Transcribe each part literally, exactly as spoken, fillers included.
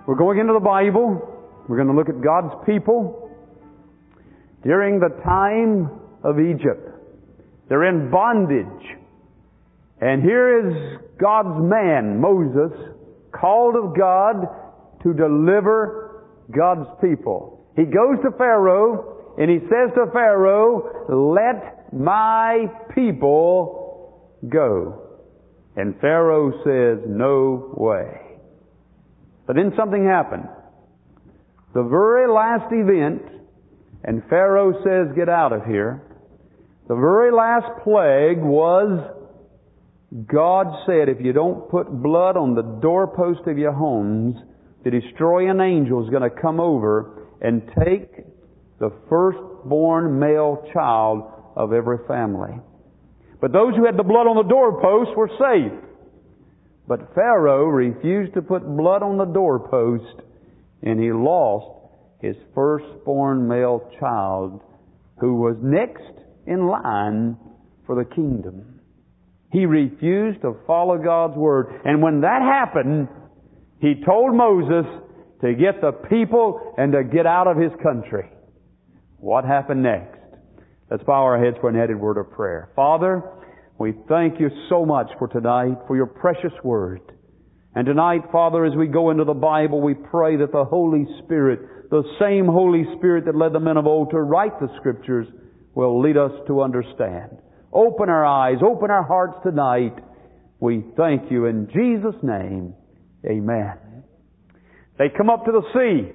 We're going into the Bible. We're going to look at God's people during the time of Egypt. They're in bondage. And here is God's man, Moses, called of God to deliver God's people. He goes to Pharaoh and he says to Pharaoh, "Let my people go." And Pharaoh says, "No way." But then something happened. The very last event, and Pharaoh says, "Get out of here." The very last plague was, God said, if you don't put blood on the doorpost of your homes, the destroying angel is going to come over and take the firstborn male child of every family. But those who had the blood on the doorpost were safe. But Pharaoh refused to put blood on the doorpost, and he lost his firstborn male child, who was next in line for the kingdom. He refused to follow God's word. And when that happened, he told Moses to get the people and to get out of his country. What happened next? Let's bow our heads for an added word of prayer. Father, we thank you so much for tonight, for your precious word. And tonight, Father, as we go into the Bible, we pray that the Holy Spirit, the same Holy Spirit that led the men of old to write the Scriptures, will lead us to understand. Open our eyes, open our hearts tonight. We thank you in Jesus' name. Amen. They come up to the sea.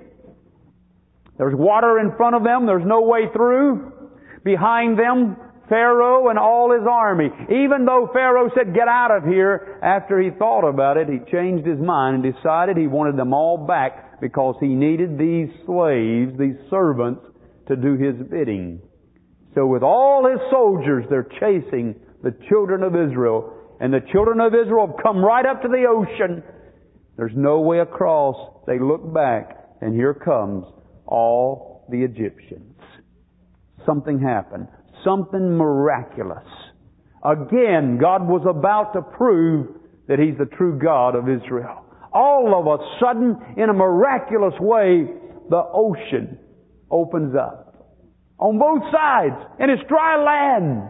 There's water in front of them. There's no way through. Behind them, Pharaoh and all his army. Even though Pharaoh said, "Get out of here," after he thought about it, he changed his mind and decided he wanted them all back because he needed these slaves, these servants, to do his bidding. So with all his soldiers, they're chasing the children of Israel. And the children of Israel have come right up to the ocean. There's no way across. They look back, and here comes all the Egyptians. Something happened. Something miraculous. Again, God was about to prove that He's the true God of Israel. All of a sudden, in a miraculous way, the ocean opens up on both sides, and it's dry land.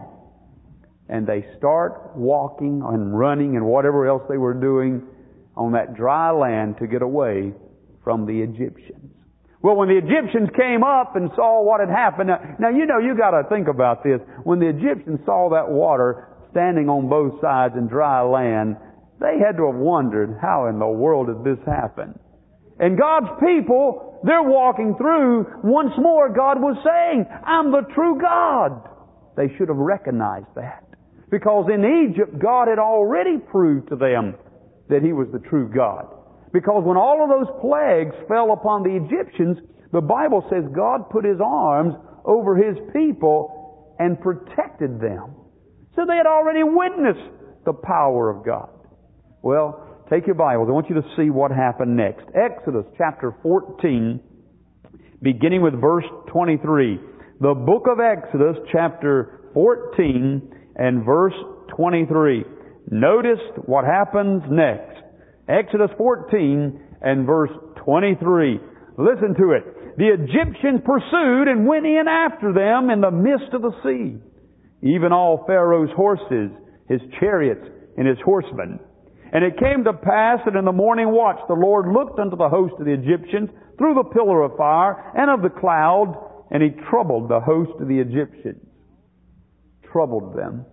And they start walking and running and whatever else they were doing on that dry land to get away from the Egyptians. Well, when the Egyptians came up and saw what had happened, now, now you know, you got to think about this. When the Egyptians saw that water standing on both sides in dry land, they had to have wondered, how in the world did this happen? And God's people, they're walking through. Once more, God was saying, "I'm the true God." They should have recognized that. Because in Egypt, God had already proved to them that He was the true God. Because when all of those plagues fell upon the Egyptians, the Bible says God put His arms over His people and protected them. So they had already witnessed the power of God. Well, take your Bibles. I want you to see what happened next. Exodus chapter fourteen, beginning with verse twenty-three. The book of Exodus chapter fourteen and verse twenty-three. Notice what happens next. Exodus fourteen and verse twenty-three. Listen to it. The Egyptians pursued and went in after them in the midst of the sea, even all Pharaoh's horses, his chariots, and his horsemen. And it came to pass that in the morning watch the Lord looked unto the host of the Egyptians through the pillar of fire and of the cloud, and He troubled the host of the Egyptians. Troubled them.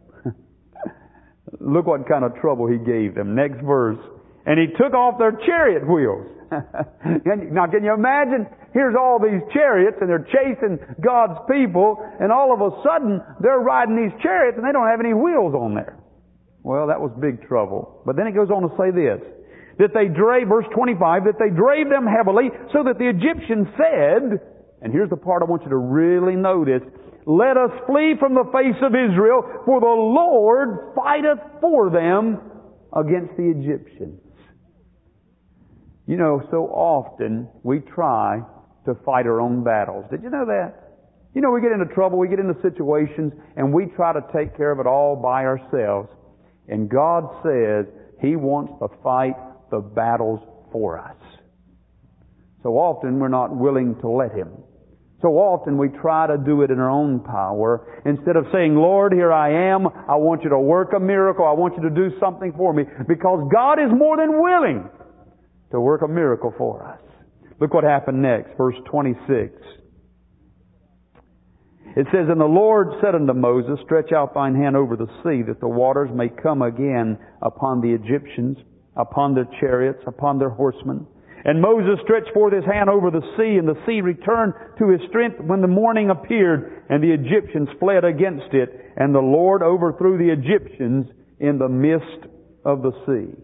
Look what kind of trouble He gave them. Next verse. And He took off their chariot wheels. Now can you imagine? Here's all these chariots and they're chasing God's people, and all of a sudden they're riding these chariots and they don't have any wheels on there. Well, that was big trouble. But then it goes on to say this, that they drave, verse twenty-five, that they drave them heavily, so that the Egyptians said, and here's the part I want you to really notice, "Let us flee from the face of Israel, for the Lord fighteth for them against the Egyptians." You know, so often we try to fight our own battles. Did you know that? You know, we get into trouble, we get into situations, and we try to take care of it all by ourselves. And God says He wants to fight the battles for us. So often we're not willing to let Him. So often we try to do it in our own power instead of saying, Lord, here I am. I want you to work a miracle. I want you to do something for me, because God is more than willing to work a miracle for us. Look what happened next, verse twenty-six. It says, And the Lord said unto Moses, Stretch out thine hand over the sea, that the waters may come again upon the Egyptians, upon their chariots, upon their horsemen. And Moses stretched forth his hand over the sea, and the sea returned to his strength when the morning appeared, and the Egyptians fled against it, and the Lord overthrew the Egyptians in the midst of the sea.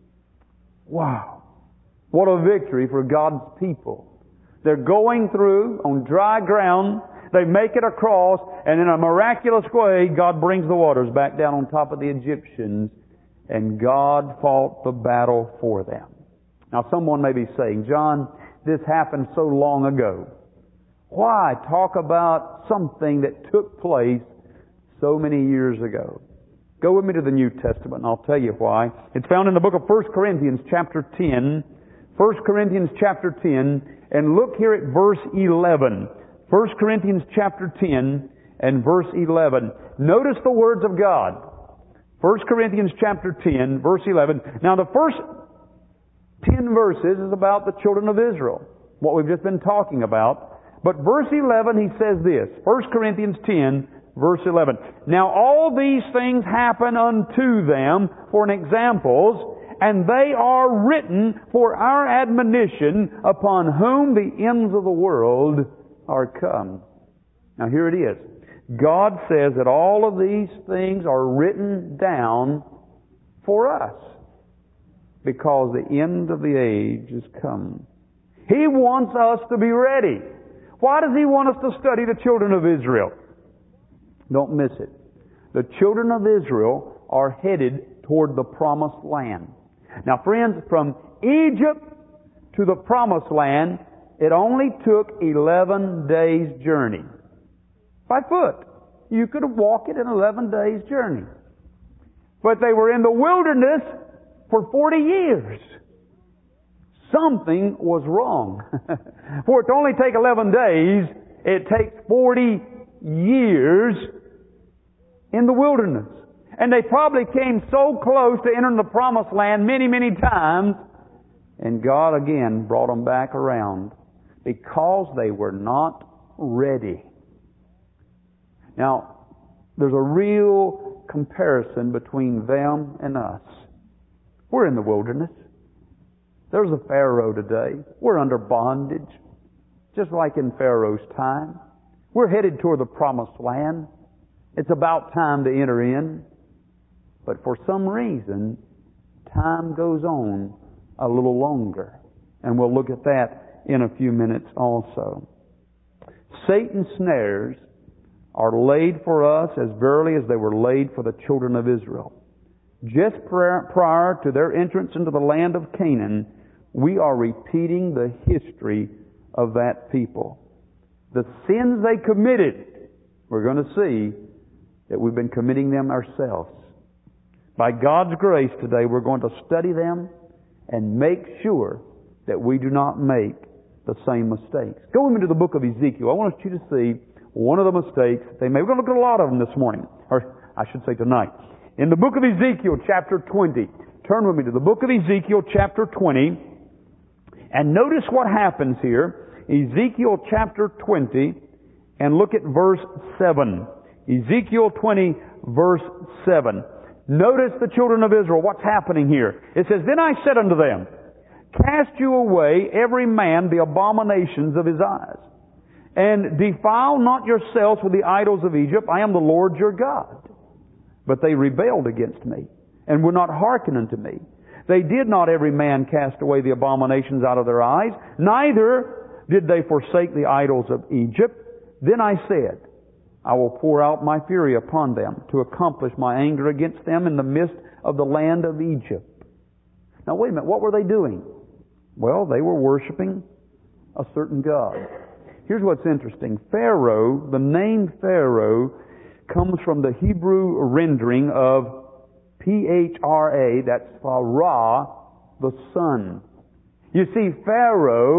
Wow. What a victory for God's people. They're going through on dry ground. They make it across, and in a miraculous way, God brings the waters back down on top of the Egyptians, and God fought the battle for them. Now, someone may be saying, John, this happened so long ago. Why talk about something that took place so many years ago? Go with me to the New Testament, and I'll tell you why. It's found in the book of First Corinthians chapter ten. First Corinthians chapter ten, and look here at verse eleven. First Corinthians chapter ten and verse eleven. Notice the words of God. First Corinthians chapter ten, verse eleven. Now the first ten verses is about the children of Israel, what we've just been talking about. But verse eleven, he says this, First Corinthians ten, verse eleven. Now all these things happen unto them for an examples, and they are written for our admonition, upon whom the ends of the world are come. Now here it is. God says that all of these things are written down for us, because the end of the age is come. He wants us to be ready. Why does He want us to study the children of Israel? Don't miss it. The children of Israel are headed toward the promised land. Now friends, from Egypt to the promised land, it only took eleven days' journey. By foot. You could have walked it in eleven days' journey. But they were in the wilderness for forty years. Something was wrong. For it to only take eleven days, it takes forty years in the wilderness. And they probably came so close to entering the promised land many, many times, and God again brought them back around because they were not ready. Now, there's a real comparison between them and us. We're in the wilderness. There's a Pharaoh today. We're under bondage, just like in Pharaoh's time. We're headed toward the promised land. It's about time to enter in. But for some reason, time goes on a little longer. And we'll look at that in a few minutes also. Satan's snares are laid for us as verily as they were laid for the children of Israel. Just prior to their entrance into the land of Canaan, we are repeating the history of that people. The sins they committed, we're going to see that we've been committing them ourselves. By God's grace today, we're going to study them and make sure that we do not make the same mistakes. Go with me to the book of Ezekiel. I want you to see one of the mistakes they made. We're going to look at a lot of them this morning, or I should say tonight. In the book of Ezekiel, chapter twenty, turn with me to the book of Ezekiel, chapter twenty, and notice what happens here. Ezekiel, chapter twenty, and look at verse seven. Ezekiel twenty, verse seven. Notice the children of Israel, what's happening here. It says, Then I said unto them, Cast you away every man the abominations of his eyes, and defile not yourselves with the idols of Egypt. I am the Lord your God. But they rebelled against me, and would not hearken unto me. They did not every man cast away the abominations out of their eyes, neither did they forsake the idols of Egypt. Then I said, I will pour out my fury upon them, to accomplish my anger against them in the midst of the land of Egypt. Now wait a minute, what were they doing? Well, they were worshiping a certain God. Here's what's interesting. Pharaoh, the name Pharaoh, comes from the Hebrew rendering of P H R A, that's Ra, the sun. You see, Pharaoh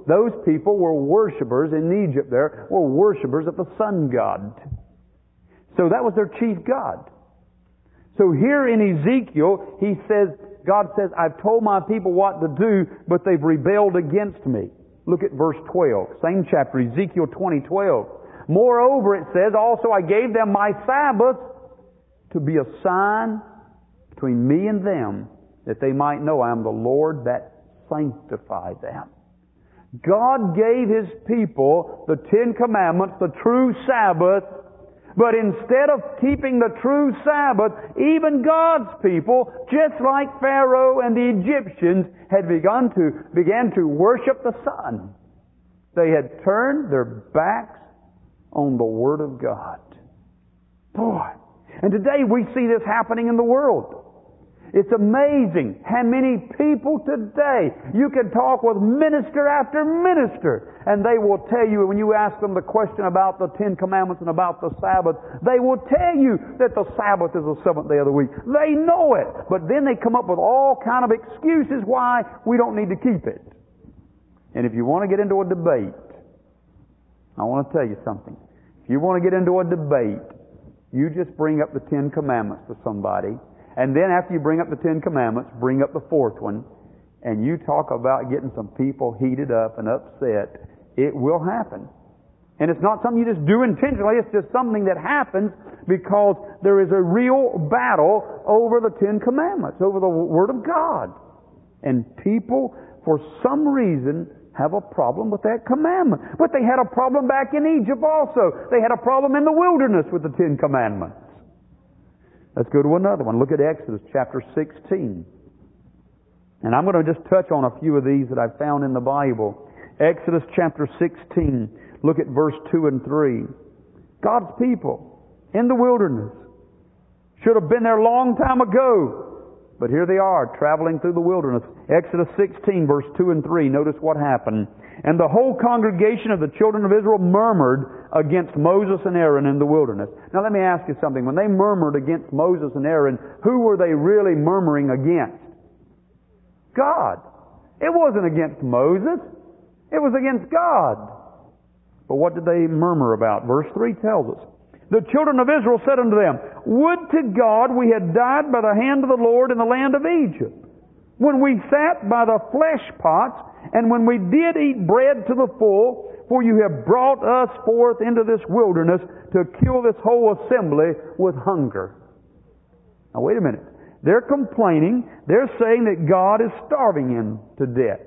those people were worshipers in Egypt there, were worshipers of the sun god. So that was their chief god. So here in Ezekiel, he says, God says, I've told my people what to do, but they've rebelled against me. Look at verse twelve, same chapter, Ezekiel twenty, twelve. Moreover, it says, also I gave them my Sabbath to be a sign between me and them, that they might know I am the Lord that sanctified them. God gave His people the Ten Commandments, the true Sabbath, but instead of keeping the true Sabbath, even God's people, just like Pharaoh and the Egyptians, had begun to, began to worship the sun. They had turned their backs on the Word of God. Boy. And today we see this happening in the world. It's amazing how many people today, you can talk with minister after minister, and they will tell you, when you ask them the question about the Ten Commandments and about the Sabbath, they will tell you that the Sabbath is the seventh day of the week. They know it, but then they come up with all kind of excuses why we don't need to keep it. And if you want to get into a debate, I want to tell you something. If you want to get into a debate, you just bring up the Ten Commandments to somebody, and then after you bring up the Ten Commandments, bring up the fourth one, and you talk about getting some people heated up and upset. It will happen. And it's not something you just do intentionally, it's just something that happens because there is a real battle over the Ten Commandments, over the Word of God. And people, for some reason, have a problem with that commandment. But they had a problem back in Egypt also. They had a problem in the wilderness with the Ten Commandments. Let's go to another one. Look at Exodus chapter sixteen. And I'm going to just touch on a few of these that I've found in the Bible. Exodus chapter sixteen. Look at verse two and three. God's people in the wilderness should have been there a long time ago. But here they are, traveling through the wilderness. Exodus sixteen, verse two and three. Notice what happened. And the whole congregation of the children of Israel murmured against Moses and Aaron in the wilderness. Now let me ask you something. When they murmured against Moses and Aaron, who were they really murmuring against? God. It wasn't against Moses. It was against God. But what did they murmur about? Verse three tells us. The children of Israel said unto them, Would to God we had died by the hand of the Lord in the land of Egypt, when we sat by the flesh pots, and when we did eat bread to the full, for you have brought us forth into this wilderness to kill this whole assembly with hunger. Now wait a minute. They're complaining. They're saying that God is starving them to death.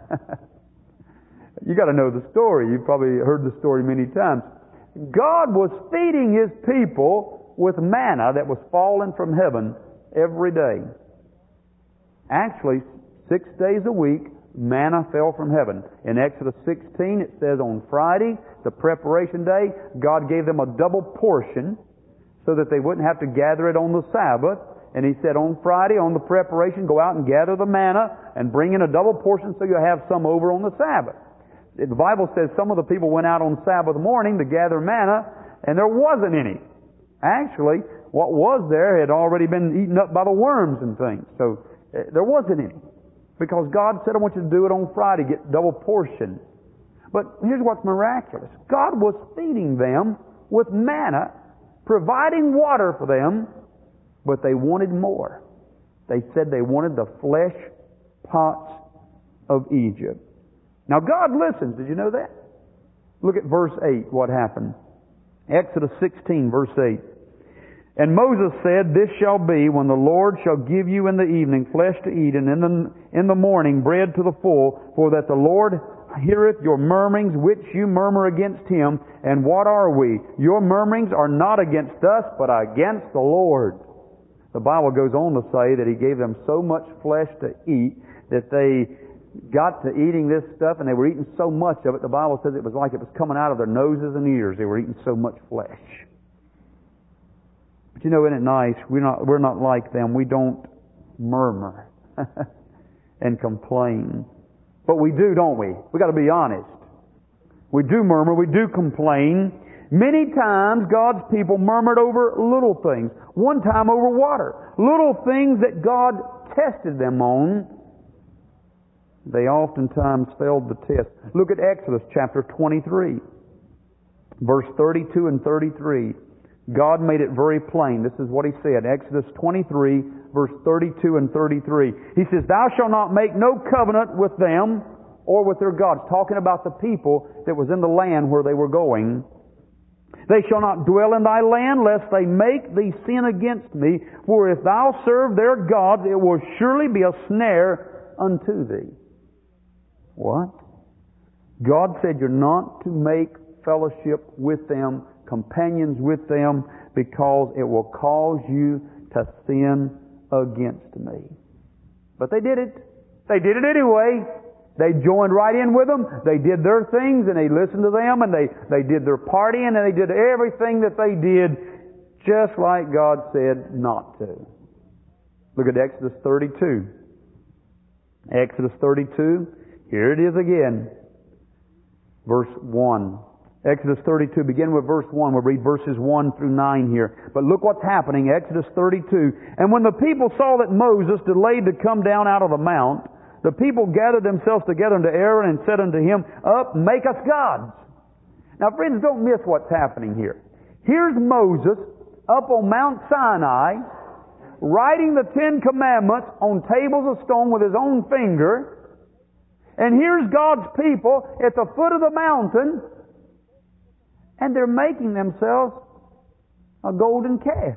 You got to know the story. You've probably heard the story many times. God was feeding His people with manna that was falling from heaven every day. Actually, six days a week, manna fell from heaven. In Exodus sixteen, it says on Friday, the preparation day, God gave them a double portion so that they wouldn't have to gather it on the Sabbath. And He said on Friday, on the preparation, go out and gather the manna and bring in a double portion so you'll have some over on the Sabbath. The Bible says some of the people went out on Sabbath morning to gather manna, and there wasn't any. Actually, what was there had already been eaten up by the worms and things. So uh, there wasn't any. Because God said, I want you to do it on Friday, get double portion. But here's what's miraculous. God was feeding them with manna, providing water for them, but they wanted more. They said they wanted the flesh pots of Egypt. Now God listens. Did you know that? Look at verse eight, what happened. Exodus sixteen, verse eight. And Moses said, This shall be when the Lord shall give you in the evening flesh to eat, and in the, in the morning bread to the full, for that the Lord heareth your murmurings which you murmur against Him. And what are we? Your murmurings are not against us, but against the Lord. The Bible goes on to say that He gave them so much flesh to eat that they got to eating this stuff, and they were eating so much of it, the Bible says it was like it was coming out of their noses and ears. They were eating so much flesh. But you know, isn't it nice? We're not, we're not like them. We don't murmur and complain. But we do, don't we? We got to be honest. We do murmur. We do complain. Many times God's people murmured over little things. One time over water. Little things that God tested them on. They oftentimes failed the test. Look at Exodus chapter twenty-three, verse thirty-two and thirty-three. God made it very plain. This is what He said. Exodus twenty-three, verse thirty-two and thirty-three. He says, "Thou shalt not make no covenant with them or with their gods." Talking about the people that was in the land where they were going. "They shall not dwell in thy land, lest they make thee sin against me. For if thou serve their gods, it will surely be a snare unto thee." What? God said you're not to make fellowship with them, companions with them, because it will cause you to sin against me. But they did it. They did it anyway. They joined right in with them. They did their things and they listened to them and they, they did their partying and they did everything that they did just like God said not to. Look at Exodus thirty-two. Exodus thirty-two. Here it is again. Verse one. Exodus thirty-two, begin with verse one. We'll read verses one through nine here. But look what's happening. Exodus thirty-two. "And when the people saw that Moses delayed to come down out of the mount, the people gathered themselves together unto Aaron and said unto him, Up, make us gods." Now friends, don't miss what's happening here. Here's Moses up on Mount Sinai, writing the Ten Commandments on tables of stone with his own finger. And here's God's people at the foot of the mountain, and they're making themselves a golden calf.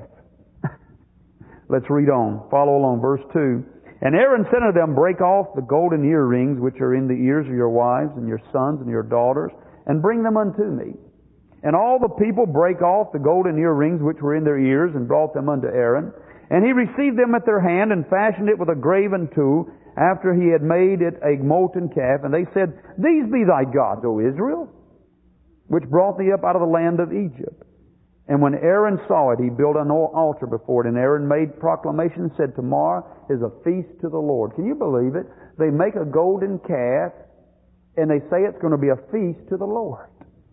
Let's read on. Follow along. Verse two. "And Aaron said unto them, Break off the golden earrings which are in the ears of your wives and your sons and your daughters, and bring them unto me. And all the people brake off the golden earrings which were in their ears, and brought them unto Aaron. And he received them at their hand, and fashioned it with a graven tool, after he had made it a molten calf. And they said, These be thy gods, O Israel, which brought thee up out of the land of Egypt. And when Aaron saw it, he built an altar before it. And Aaron made proclamation and said, Tomorrow is a feast to the Lord." Can you believe it? They make a golden calf, and they say it's going to be a feast to the Lord.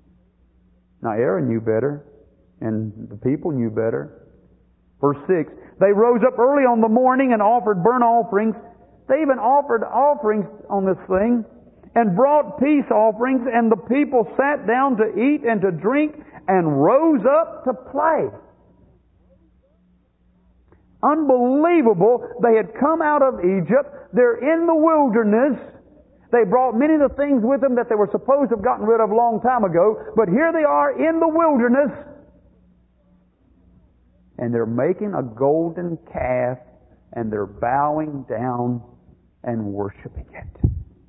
Now Aaron knew better, and the people knew better. Verse six. "They rose up early on the morning and offered burnt offerings." They even offered offerings on this thing, "and brought peace offerings, and the people sat down to eat and to drink, and rose up to play." Unbelievable. They had come out of Egypt. They're in the wilderness. They brought many of the things with them that they were supposed to have gotten rid of a long time ago. But here they are in the wilderness. And they're making a golden calf, and they're bowing down and worshiping it.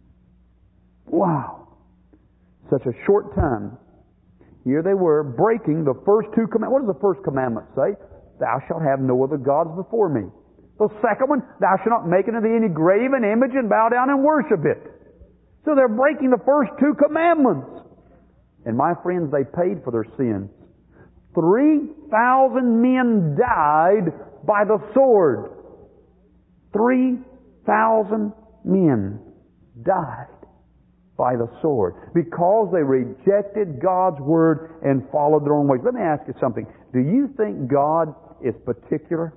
Wow. Such a short time. Here they were, breaking the first two commandments. What does the first commandment say? "Thou shalt have no other gods before me." The second one, "Thou shalt not make unto thee any graven image and bow down and worship it." So they're breaking the first two commandments. And my friends, they paid for their sins. Three thousand men died by the sword. Three thousand men died by the sword, because they rejected God's Word and followed their own ways. Let me ask you something. Do you think God is particular?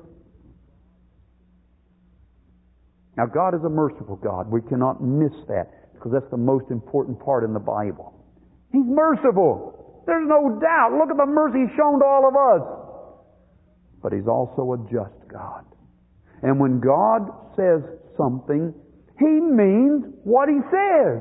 Now, God is a merciful God. We cannot miss that, because that's the most important part in the Bible. He's merciful. There's no doubt. Look at the mercy He's shown to all of us. But He's also a just God. And when God says something, He means what He says.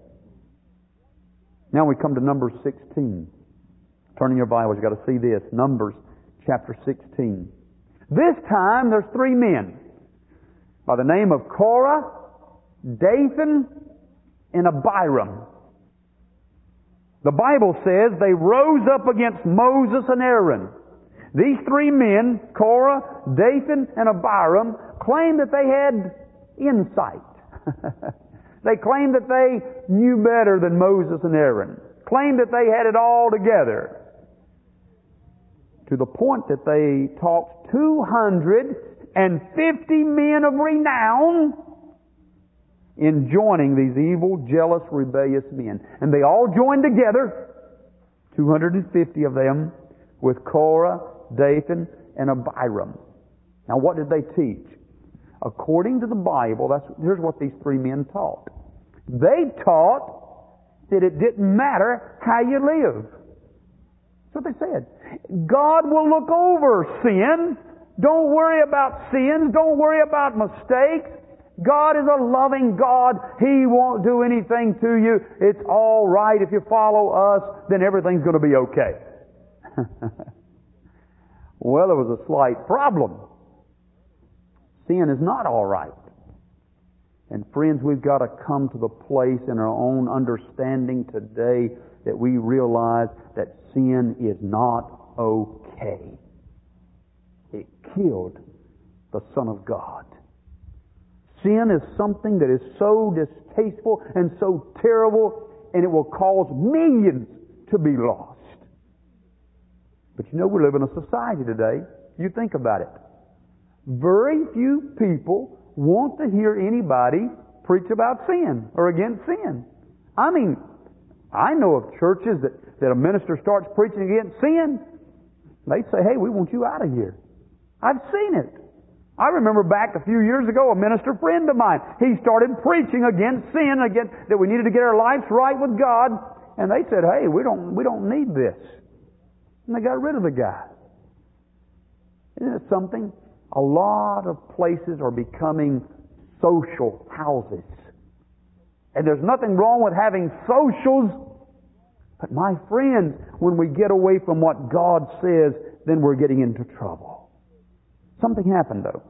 Now we come to Numbers sixteen. Turn in your Bibles, you've got to see this. Numbers chapter sixteen. This time there's three men by the name of Korah, Dathan, and Abiram. The Bible says they rose up against Moses and Aaron. These three men, Korah, Dathan, and Abiram, claimed that they had insight. They claimed that they knew better than Moses and Aaron. Claimed that they had it all together. To the point that they talked two hundred fifty men of renown in joining these evil, jealous, rebellious men. And they all joined together, two hundred fifty of them, with Korah, Dathan, and Abiram. Now what did they teach? According to the Bible, that's, here's what these three men taught. They taught that it didn't matter how you live. That's what they said. God will look over sin. Don't worry about sins. Don't worry about mistakes. God is a loving God. He won't do anything to you. It's all right. If you follow us, then everything's going to be okay. Well, there was a slight problem. Sin is not all right. And friends, we've got to come to the place in our own understanding today that we realize that sin is not okay. It killed the Son of God. Sin is something that is so distasteful and so terrible, and it will cause millions to be lost. But you know, we live in a society today, you think about it. Very few people want to hear anybody preach about sin or against sin. I mean, I know of churches that, that a minister starts preaching against sin, they say, hey, we want you out of here. I've seen it. I remember back a few years ago, a minister friend of mine, he started preaching against sin, against that we needed to get our lives right with God, and they said, hey, we don't we don't need this. And they got rid of the guy. Isn't it something? A lot of places are becoming social houses. And there's nothing wrong with having socials. But my friends, when we get away from what God says, then we're getting into trouble. Something happened though.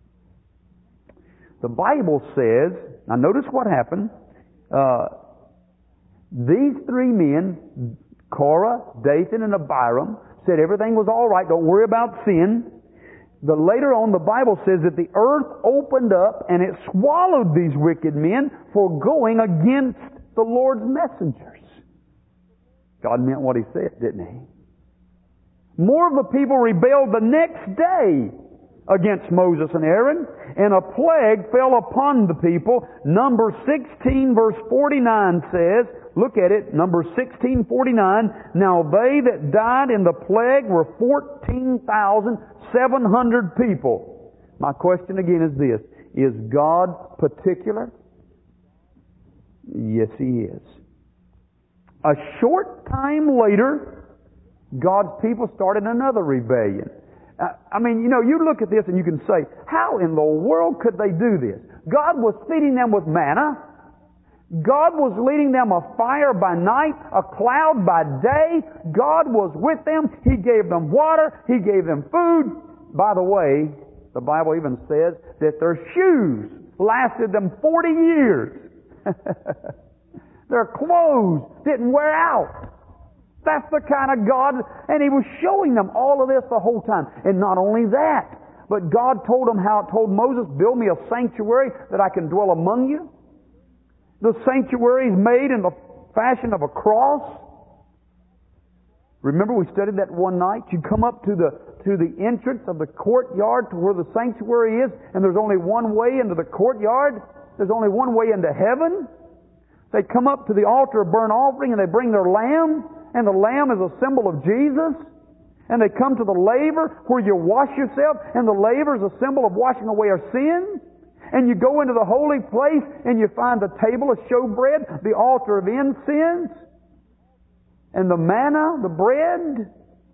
The Bible says, now notice what happened. Uh, these three men, Korah, Dathan, and Abiram, said everything was all right, don't worry about sin. But later on, the Bible says that the earth opened up and it swallowed these wicked men for going against the Lord's messengers. God meant what He said, didn't He? More of the people rebelled the next day against Moses and Aaron, and a plague fell upon the people. Numbers sixteen verse forty-nine says, look at it, Numbers sixteen forty-nine, now they that died in the plague were fourteen thousand seven hundred people. My question again is this, is God particular? Yes, He is. A short time later, God's people started another rebellion. I mean, you know, you look at this and you can say, how in the world could they do this? God was feeding them with manna. God was leading them a fire by night, a cloud by day. God was with them. He gave them water. He gave them food. By the way, the Bible even says that their shoes lasted them forty years. Their clothes didn't wear out. That's the kind of God, and He was showing them all of this the whole time. And not only that, but God told them how, told Moses, build me a sanctuary that I can dwell among you. The sanctuary is made in the fashion of a cross. Remember we studied that one night? You come up to the, to the entrance of the courtyard to where the sanctuary is, and there's only one way into the courtyard. There's only one way into heaven. They come up to the altar of burnt offering and they bring their lamb. And the lamb is a symbol of Jesus. And they come to the laver where you wash yourself, and the laver is a symbol of washing away our sins. And you go into the holy place and you find the table of showbread, the altar of incense, and the manna, the bread.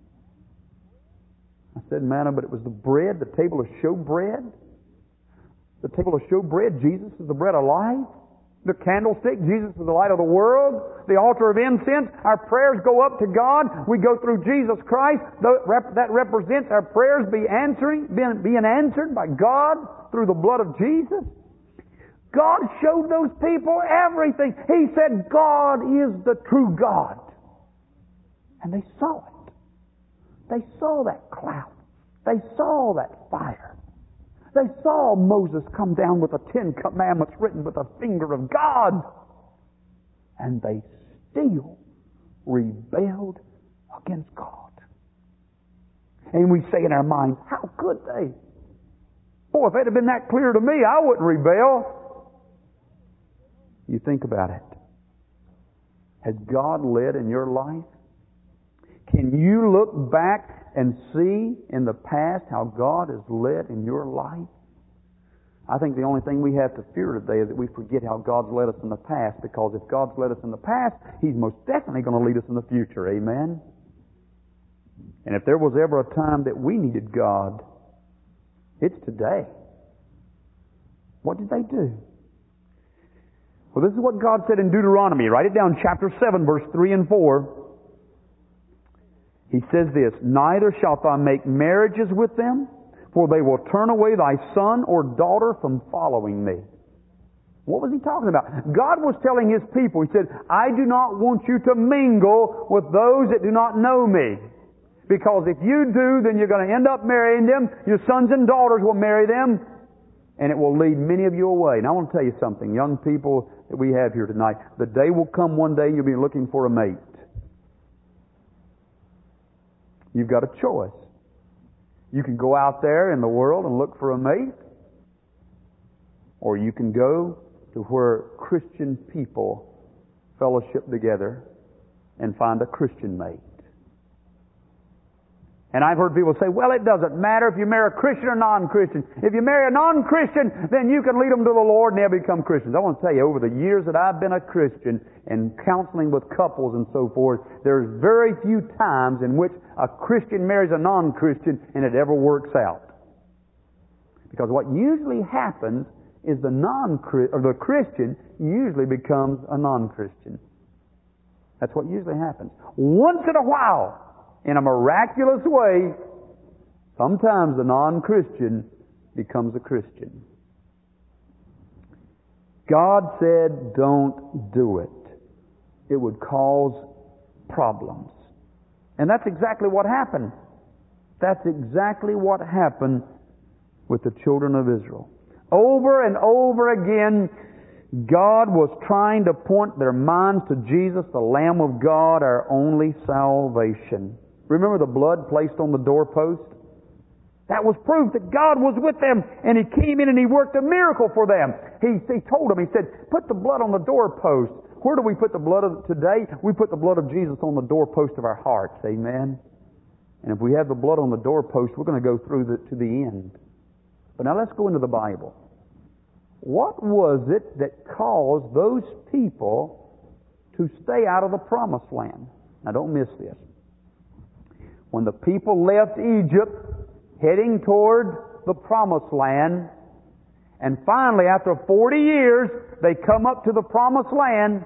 I said manna, but it was the bread, the table of showbread. The table of showbread, Jesus is the bread of life. The candlestick, Jesus is the light of the world. The altar of incense, our prayers go up to God. We go through Jesus Christ. That represents our prayers be answering, being answered by God through the blood of Jesus. God showed those people everything. He said, God is the true God. And they saw it. They saw that cloud. They saw that fire. They saw Moses come down with the Ten Commandments written with the finger of God. And they still rebelled against God. And we say in our minds, how could they? Boy, if it had been that clear to me, I wouldn't rebel. You think about it. Has God led in your life? Can you look back and see in the past how God has led in your life? I think the only thing we have to fear today is that we forget how God's led us in the past, because if God's led us in the past, He's most definitely going to lead us in the future. Amen? And if there was ever a time that we needed God, it's today. What did they do? Well, this is what God said in Deuteronomy. Write it down, chapter seven, verse three and four. He says this, "Neither shalt thou make marriages with them, for they will turn away thy son or daughter from following me." What was He talking about? God was telling His people, He said, "I do not want you to mingle with those that do not know me. Because if you do, then you're going to end up marrying them. Your sons and daughters will marry them. And it will lead many of you away." And I want to tell you something, young people that we have here tonight. The day will come one day you'll be looking for a mate. You've got a choice. You can go out there in the world and look for a mate, or you can go to where Christian people fellowship together and find a Christian mate. And I've heard people say, well, it doesn't matter if you marry a Christian or non-Christian. If you marry a non-Christian, then you can lead them to the Lord and they'll become Christians. I want to tell you, over the years that I've been a Christian and counseling with couples and so forth, there's very few times in which a Christian marries a non-Christian and it ever works out. Because what usually happens is the non or the Christian usually becomes a non-Christian. That's what usually happens. Once in a while, in a miraculous way, sometimes the non-Christian becomes a Christian. God said, don't do it. It would cause problems. And that's exactly what happened. That's exactly what happened with the children of Israel. Over and over again, God was trying to point their minds to Jesus, the Lamb of God, our only salvation. Remember the blood placed on the doorpost? That was proof that God was with them, and He came in and He worked a miracle for them. He, he told them, He said, put the blood on the doorpost. Where do we put the blood of today? We put the blood of Jesus on the doorpost of our hearts. Amen? And if we have the blood on the doorpost, we're going to go through the, to the end. But now let's go into the Bible. What was it that caused those people to stay out of the promised land? Now don't miss this. When the people left Egypt, heading toward the promised land, and finally after forty years, they come up to the promised land,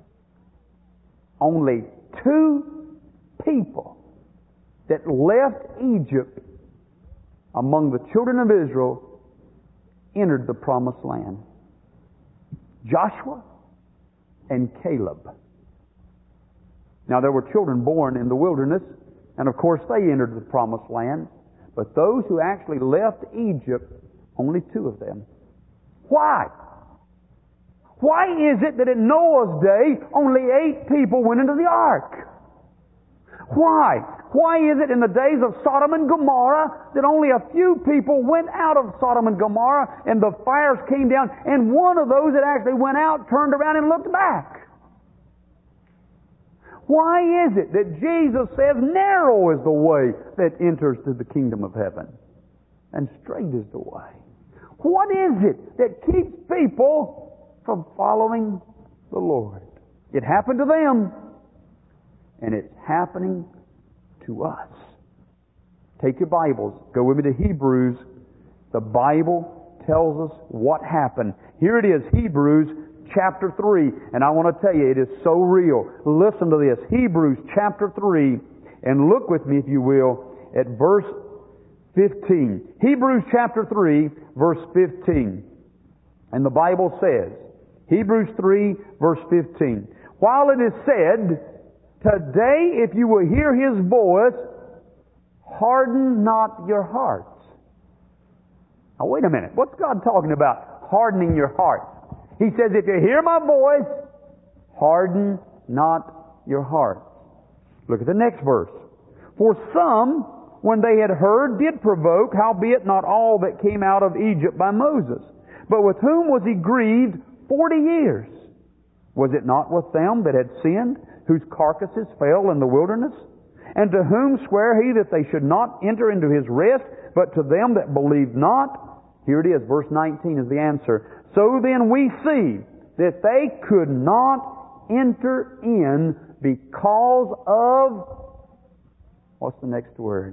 only two people that left Egypt among the children of Israel entered the promised land. Joshua and Caleb. Now there were children born in the wilderness, and of course they entered the promised land. But those who actually left Egypt, only two of them. Why? Why is it that in Noah's day, only eight people went into the ark? Why? Why is it in the days of Sodom and Gomorrah that only a few people went out of Sodom and Gomorrah and the fires came down, and one of those that actually went out turned around and looked back? Why is it that Jesus says narrow is the way that enters to the kingdom of heaven, and straight is the way? What is it that keeps people from following the Lord? It happened to them, and it's happening to us. Take your Bibles, go with me to Hebrews. The Bible tells us what happened. Here it is, Hebrews chapter three, and I want to tell you, it is so real. Listen to this, Hebrews chapter three, and look with me, if you will, at verse fifteen. Hebrews chapter three, verse fifteen. And the Bible says, Hebrews three, verse fifteen, while it is said, today if you will hear His voice, harden not your hearts. Now wait a minute, what's God talking about, hardening your heart? He says, if you hear my voice, harden not your heart. Look at the next verse. For some, when they had heard, did provoke, howbeit not all that came out of Egypt by Moses. But with whom was he grieved forty years? Was it not with them that had sinned, whose carcasses fell in the wilderness? And to whom sware he that they should not enter into his rest, but to them that believed not? Here it is, verse nineteen is the answer. So then we see that they could not enter in because of, what's the next word?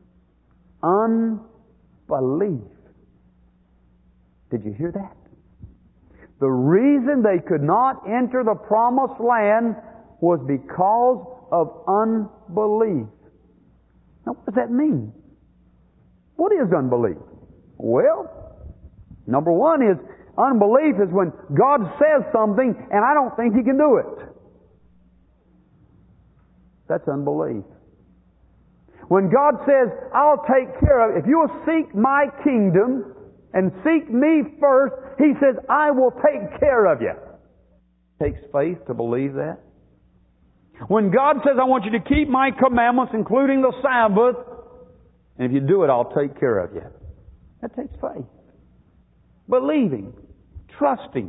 Unbelief. Did you hear that? The reason they could not enter the promised land was because of unbelief. Now, what does that mean? What is unbelief? Well, number one is, unbelief is when God says something and I don't think He can do it. That's unbelief. When God says, I'll take care of it, if you will seek my kingdom and seek me first, He says, I will take care of you. It takes faith to believe that. When God says, I want you to keep my commandments, including the Sabbath, and if you do it, I'll take care of you. That takes faith. Believing. Trusting.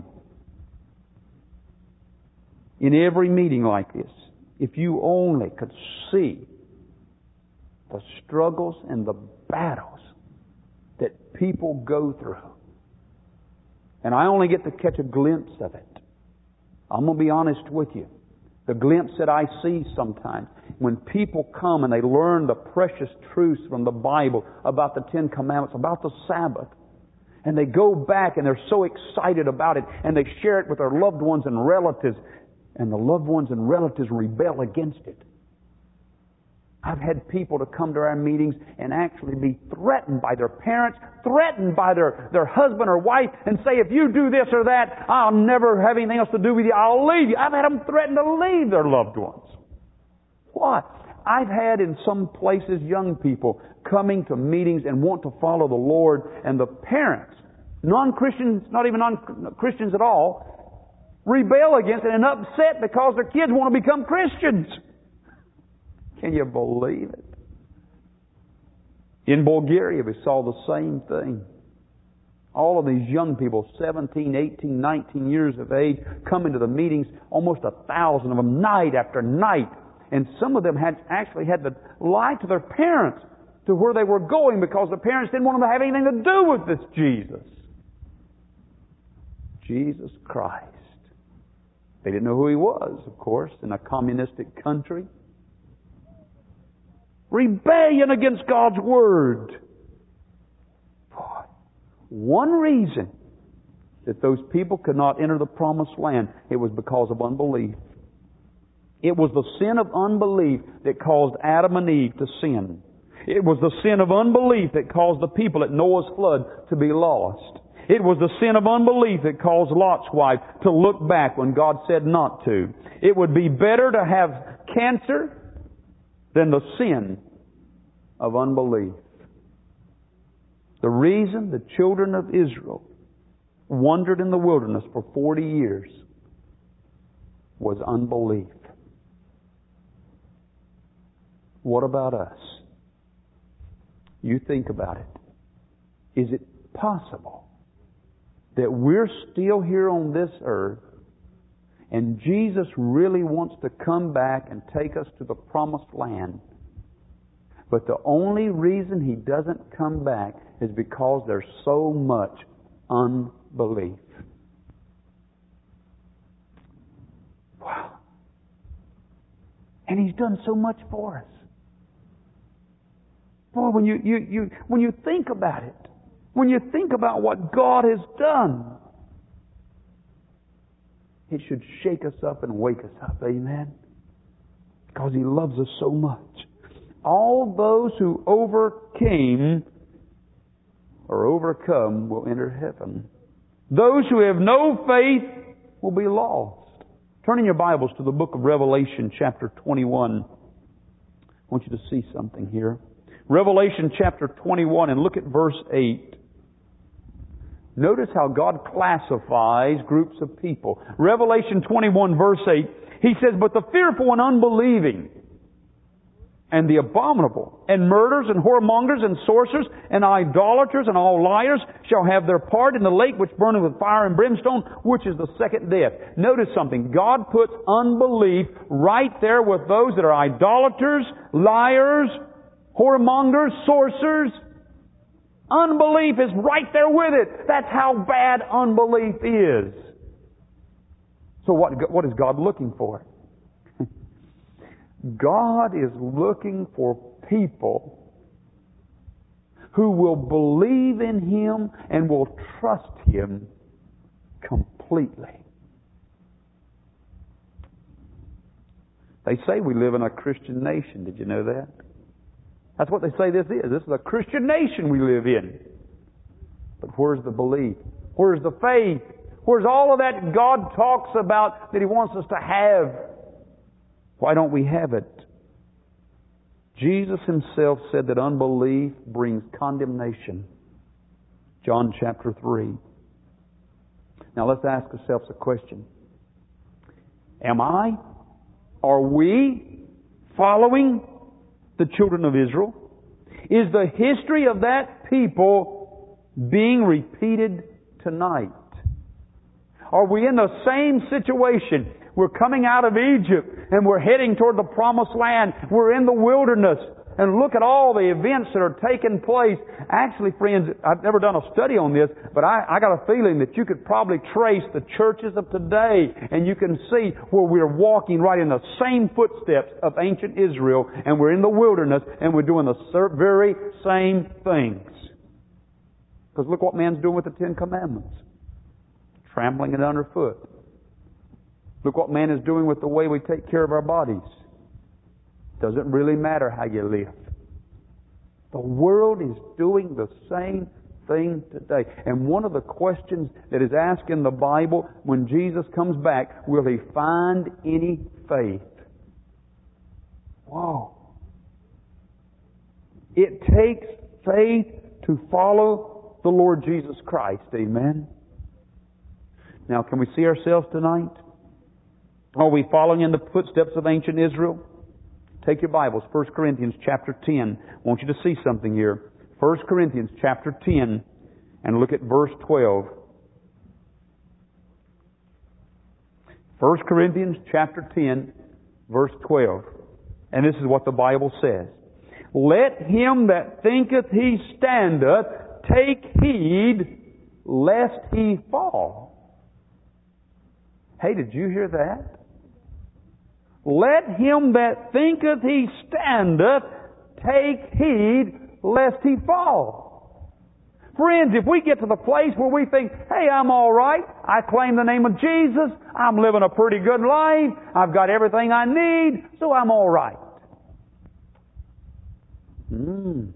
In every meeting like this, if you only could see the struggles and the battles that people go through, and I only get to catch a glimpse of it. I'm going to be honest with you. The glimpse that I see sometimes, when people come and they learn the precious truths from the Bible about the Ten Commandments, about the Sabbath, and they go back and they're so excited about it, and they share it with their loved ones and relatives, and the loved ones and relatives rebel against it. I've had people to come to our meetings and actually be threatened by their parents, threatened by their, their husband or wife, and say, if you do this or that, I'll never have anything else to do with you. I'll leave you. I've had them threaten to leave their loved ones. What? I've had in some places young people coming to meetings and want to follow the Lord, and the parents, non-Christians, not even non-Christians at all, rebel against it and upset because their kids want to become Christians. Can you believe it? In Bulgaria, we saw the same thing. All of these young people, seventeen, eighteen, nineteen years of age, come into the meetings, almost a thousand of them, night after night. And some of them had actually had to lie to their parents to where they were going because the parents didn't want them to have anything to do with this Jesus. Jesus Christ. They didn't know who He was, of course, in a communistic country. Rebellion against God's Word. Boy, one reason that those people could not enter the promised land, it was because of unbelief. It was the sin of unbelief that caused Adam and Eve to sin. It was the sin of unbelief that caused the people at Noah's flood to be lost. It was the sin of unbelief that caused Lot's wife to look back when God said not to. It would be better to have cancer than the sin of unbelief. The reason the children of Israel wandered in the wilderness for forty years was unbelief. What about us? You think about it. Is it possible that we're still here on this earth and Jesus really wants to come back and take us to the promised land, but the only reason He doesn't come back is because there's so much unbelief? Wow. And He's done so much for us. Boy, when you, you, you, when you think about it, when you think about what God has done, it should shake us up and wake us up. Amen? Because He loves us so much. All those who overcame or overcome will enter heaven. Those who have no faith will be lost. Turn in your Bibles to the book of Revelation chapter twenty-one. I want you to see something here. Revelation chapter twenty-one, and look at verse eight. Notice how God classifies groups of people. Revelation twenty-one verse eight, He says, but the fearful and unbelieving, and the abominable, and murderers, and whoremongers, and sorcerers, and idolaters, and all liars shall have their part in the lake which burneth with fire and brimstone, which is the second death. Notice something. God puts unbelief right there with those that are idolaters, liars, whoremongers, sorcerers. Unbelief is right there with it. That's how bad unbelief is. So what, what is God looking for? God is looking for people who will believe in Him and will trust Him completely. They say we live in a Christian nation. Did you know that? That's what they say this is. This is a Christian nation we live in. But where's the belief? Where's the faith? Where's all of that God talks about that He wants us to have? Why don't we have it? Jesus Himself said that unbelief brings condemnation. John chapter three. Now let's ask ourselves a question. Am I, are we following the children of Israel? Is the history of that people being repeated tonight? Are we in the same situation? We're coming out of Egypt and we're heading toward the promised land. We're in the wilderness. And look at all the events that are taking place. Actually, friends, I've never done a study on this, but I, I got a feeling that you could probably trace the churches of today and you can see where we're walking right in the same footsteps of ancient Israel, and we're in the wilderness and we're doing the very same things. Because look what man's doing with the Ten Commandments. Trampling it underfoot. Look what man is doing with the way we take care of our bodies. Doesn't really matter how you live. The world is doing the same thing today. And one of the questions that is asked in the Bible when Jesus comes back, will He find any faith? Whoa. It takes faith to follow the Lord Jesus Christ. Amen. Now, can we see ourselves tonight? Are we following in the footsteps of ancient Israel? Take your Bibles, First Corinthians chapter ten. I want you to see something here. First Corinthians chapter ten, and look at verse twelve. First Corinthians chapter ten, verse twelve. And this is what the Bible says. Let him that thinketh he standeth take heed lest he fall. Hey, did you hear that? Let him that thinketh he standeth take heed lest he fall. Friends, if we get to the place where we think, hey, I'm all right, I claim the name of Jesus, I'm living a pretty good life, I've got everything I need, so I'm all right. Hmm.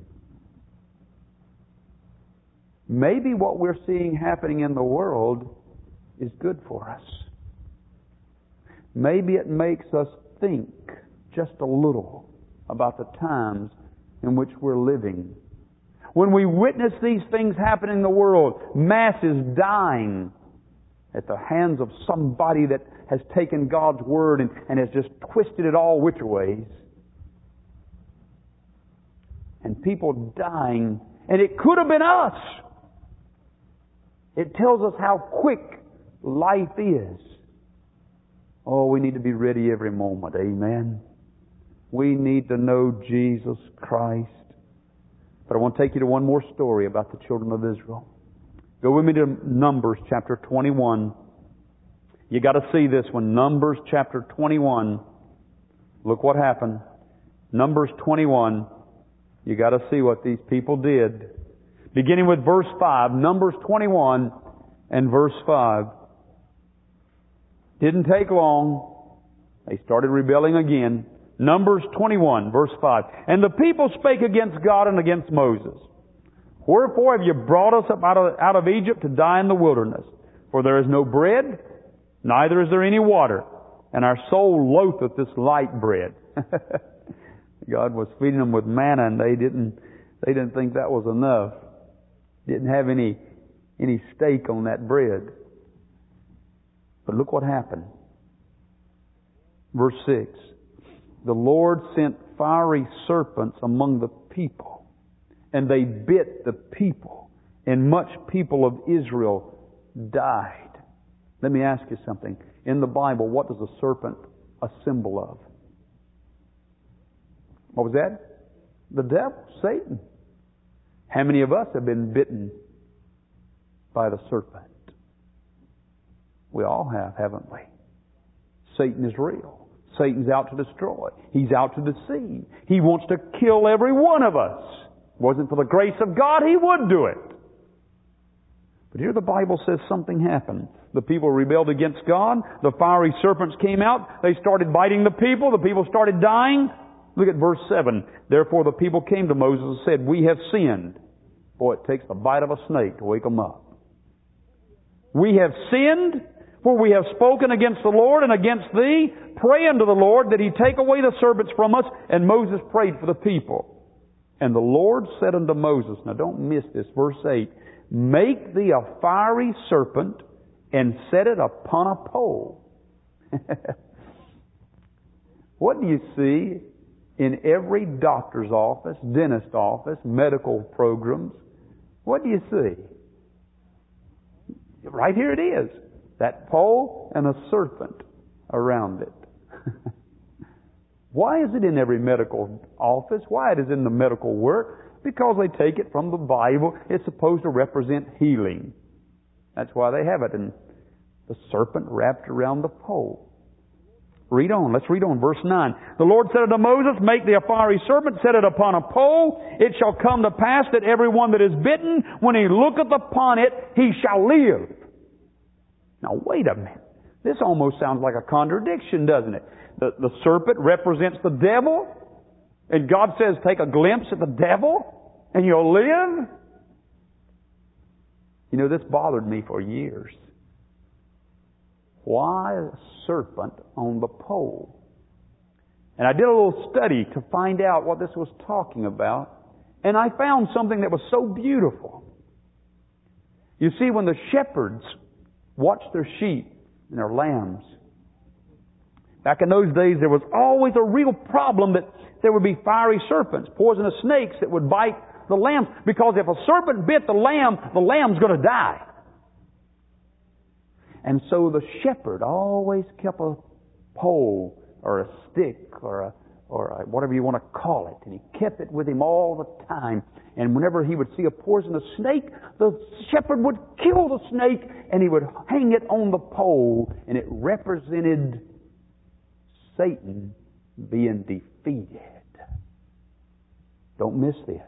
Maybe what we're seeing happening in the world is good for us. Maybe it makes us think just a little about the times in which we're living. When we witness these things happening in the world, masses dying at the hands of somebody that has taken God's Word and, and has just twisted it all which ways. And people dying, and it could have been us. It tells us how quick life is. Oh, we need to be ready every moment. Amen. We need to know Jesus Christ. But I want to take you to one more story about the children of Israel. Go with me to Numbers chapter twenty-one. You got to see this one. Numbers chapter twenty-one. Look what happened. Numbers twenty-one. You got to see what these people did. Beginning with verse five. Numbers twenty-one and verse five. Didn't take long. They started rebelling again. Numbers twenty-one, verse five. And the people spake against God and against Moses. Wherefore have you brought us up out of, out of Egypt to die in the wilderness? For there is no bread, neither is there any water, and our soul loatheth this light bread. God was feeding them with manna, and they didn't they didn't think that was enough. Didn't have any any stake on that bread. But look what happened. Verse six. The Lord sent fiery serpents among the people, and they bit the people, and much people of Israel died. Let me ask you something. In the Bible, what does a serpent a symbol of? What was that? The devil, Satan. How many of us have been bitten by the serpent? We all have, haven't we? Satan is real. Satan's out to destroy. He's out to deceive. He wants to kill every one of us. If it wasn't for the grace of God, He would do it. But here the Bible says something happened. The people rebelled against God. The fiery serpents came out. They started biting the people. The people started dying. Look at verse seven. Therefore the people came to Moses and said, we have sinned. Boy, it takes the bite of a snake to wake them up. We have sinned, for we have spoken against the Lord and against thee. Pray unto the Lord that He take away the serpents from us. And Moses prayed for the people. And the Lord said unto Moses, now don't miss this, verse eight, make thee a fiery serpent and set it upon a pole. What do you see in every doctor's office, dentist office, medical programs? What do you see? Right here it is. That pole and a serpent around it. Why is it in every medical office? Why it is in the medical work? Because they take it from the Bible. It's supposed to represent healing. That's why they have it. And the serpent wrapped around the pole. Read on. Let's read on. Verse nine. The Lord said unto Moses, make thee a fiery serpent, set it upon a pole. It shall come to pass that every one that is bitten, when he looketh upon it, he shall live. Now wait a minute. This almost sounds like a contradiction, doesn't it? The, the serpent represents the devil, and God says take a glimpse at the devil, and you'll live? You know, this bothered me for years. Why a serpent on the pole? And I did a little study to find out what this was talking about, and I found something that was so beautiful. You see, when the shepherds watched their sheep and their lambs, back in those days there was always a real problem that there would be fiery serpents, poisonous snakes that would bite the lambs, because if a serpent bit the lamb, the lamb's going to die. And so the shepherd always kept a pole or a stick or a, or a, whatever you want to call it. And he kept it with him all the time. And whenever he would see a poisonous snake, the shepherd would kill the snake and he would hang it on the pole. And it represented Satan being defeated. Don't miss this.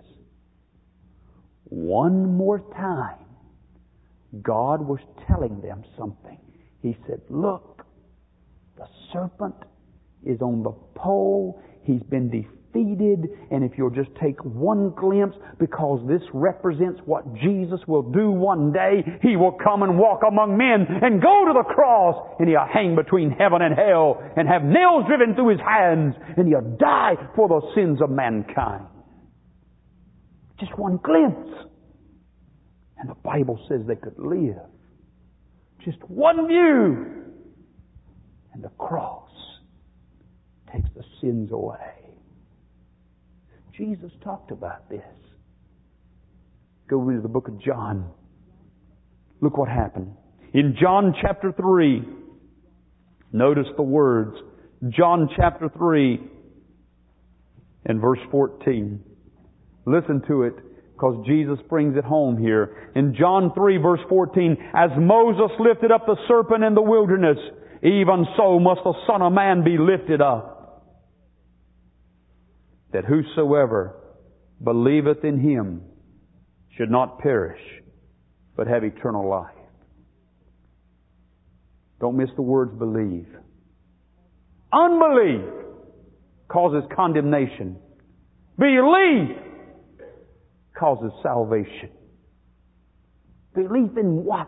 One more time, God was telling them something. He said, look, the serpent is on the pole. He's been defeated. And if you'll just take one glimpse, because this represents what Jesus will do one day, He will come and walk among men and go to the cross, and He'll hang between heaven and hell and have nails driven through His hands, and He'll die for the sins of mankind. Just one glimpse. And the Bible says they could live. Just one view. And the cross takes the sins away. Jesus talked about this. Go read the book of John. Look what happened. In John chapter three, notice the words. John chapter three and verse fourteen. Listen to it, because Jesus brings it home here. In John three verse fourteen, as Moses lifted up the serpent in the wilderness, even so must the Son of Man be lifted up, that whosoever believeth in Him should not perish, but have eternal life. Don't miss the words believe. Unbelief causes condemnation. Belief causes salvation. Belief in what?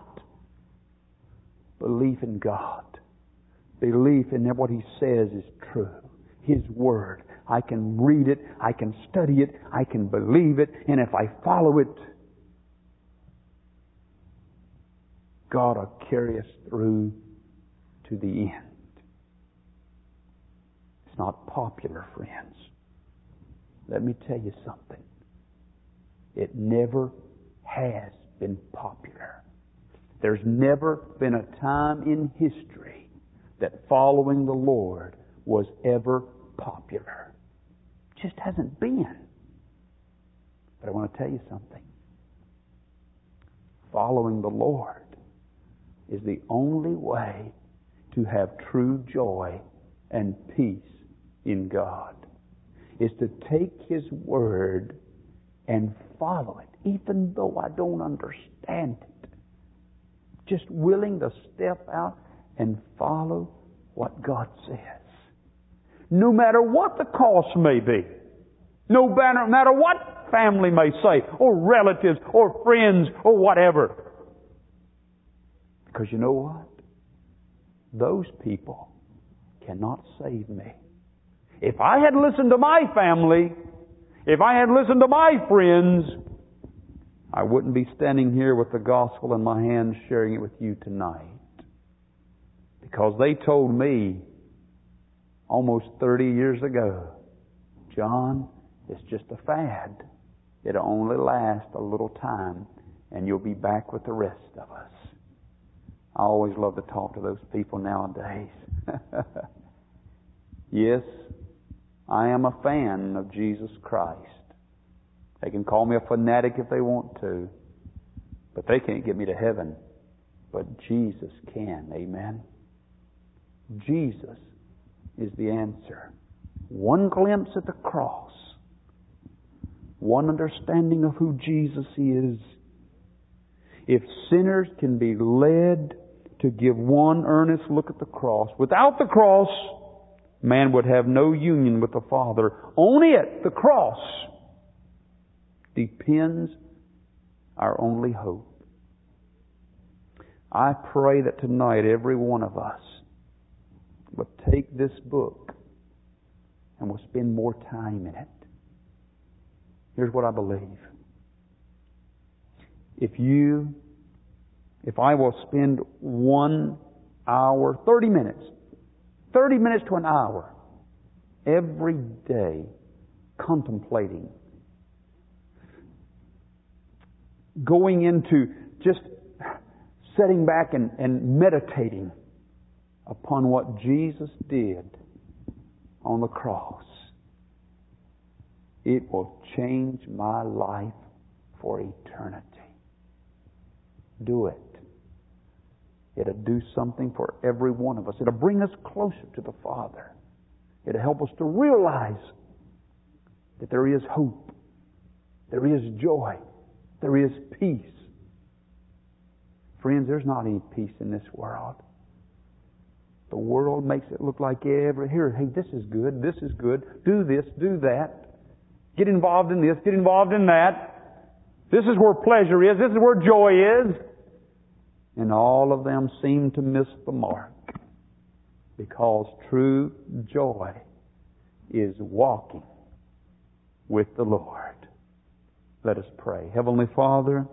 Belief in God. Belief in that what He says is true. His Word. I can read it. I can study it. I can believe it. And if I follow it, God will carry us through to the end. It's not popular, friends. Let me tell you something. It never has been popular. There's never been a time in history that following the Lord was ever popular. It just hasn't been. But I want to tell you something. Following the Lord is the only way to have true joy and peace in God. Is to take His Word and follow it, even though I don't understand it. Just willing to step out and follow what God says. No matter what the cost may be. No matter what family may say, or relatives, or friends, or whatever. Because you know what? Those people cannot save me. If I had listened to my family, if I had listened to my friends, I wouldn't be standing here with the gospel in my hands sharing it with you tonight. Because they told me almost thirty years ago, John, it's just a fad. It'll only last a little time and you'll be back with the rest of us. I always love to talk to those people nowadays. Yes, I am a fan of Jesus Christ. They can call me a fanatic if they want to, but they can't get me to heaven. But Jesus can. Amen. Jesus is the answer. One glimpse at the cross, one understanding of who Jesus is. If sinners can be led to give one earnest look at the cross, without the cross, man would have no union with the Father. On it, the cross, depends our only hope. I pray that tonight every one of us will take this book and will spend more time in it. Here's what I believe. If you, if I will spend one hour, thirty minutes, thirty minutes to an hour every day contemplating, going into just sitting back and, and meditating upon what Jesus did on the cross, it will change my life for eternity. Do it. It'll do something for every one of us. It'll bring us closer to the Father. It'll help us to realize that there is hope. There is joy. There is peace. Friends, there's not any peace in this world. The world makes it look like every, here, hey, this is good, this is good, do this, do that. Get involved in this, get involved in that. This is where pleasure is, this is where joy is. And all of them seem to miss the mark. Because true joy is walking with the Lord. Let us pray. Heavenly Father,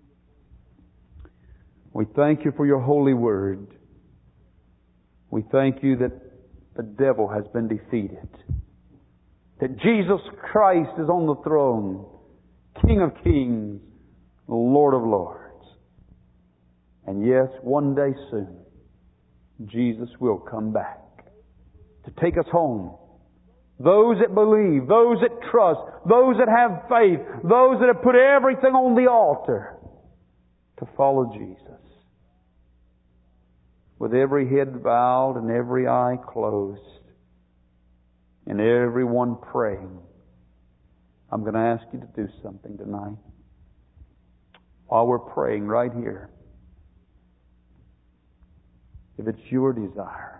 we thank you for your holy word. We thank you that the devil has been defeated. That Jesus Christ is on the throne, King of kings, Lord of lords. And yes, one day soon, Jesus will come back to take us home. Those that believe, those that trust, those that have faith, those that have put everything on the altar to follow Jesus. With every head bowed and every eye closed and everyone praying, I'm going to ask you to do something tonight. While we're praying right here, if it's your desire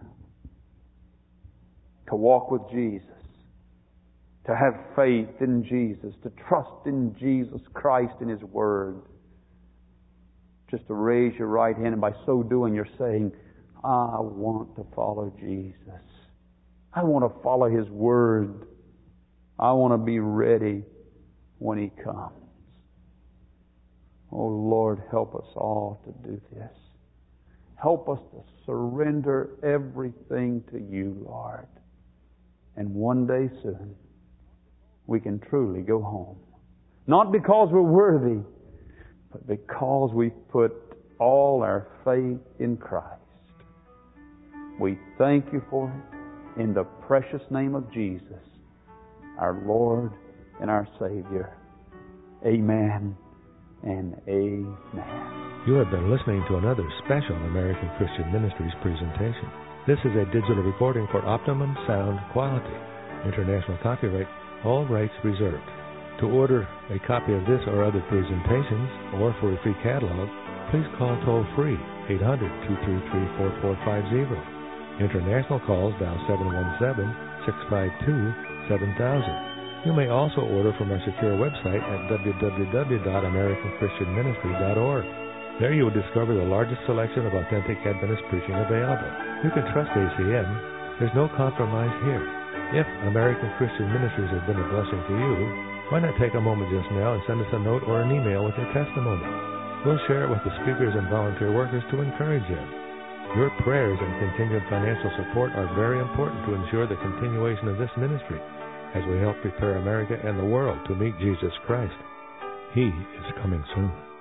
to walk with Jesus, to have faith in Jesus, to trust in Jesus Christ and His Word, just to raise your right hand, and by so doing you're saying, I want to follow Jesus. I want to follow His Word. I want to be ready when He comes. Oh Lord, help us all to do this. Help us to surrender everything to you, Lord. And one day soon, we can truly go home. Not because we're worthy, but because we've put all our faith in Christ. We thank you for it in the precious name of Jesus, our Lord and our Savior. Amen and amen. You have been listening to another special American Christian Ministries presentation. This is a digital recording for optimum sound quality. International copyright, all rights reserved. To order a copy of this or other presentations, or for a free catalog, please call toll-free eight hundred, two three three, four four five zero. International calls dial seven one seven, six five two, seven thousand. You may also order from our secure website at w w w dot american christian ministry dot org. There you will discover the largest selection of authentic Adventist preaching available. You can trust A C M. There's no compromise here. If American Christian Ministries has been a blessing to you, why not take a moment just now and send us a note or an email with your testimony? We'll share it with the speakers and volunteer workers to encourage them. Your prayers and continued financial support are very important to ensure the continuation of this ministry as we help prepare America and the world to meet Jesus Christ. He is coming soon.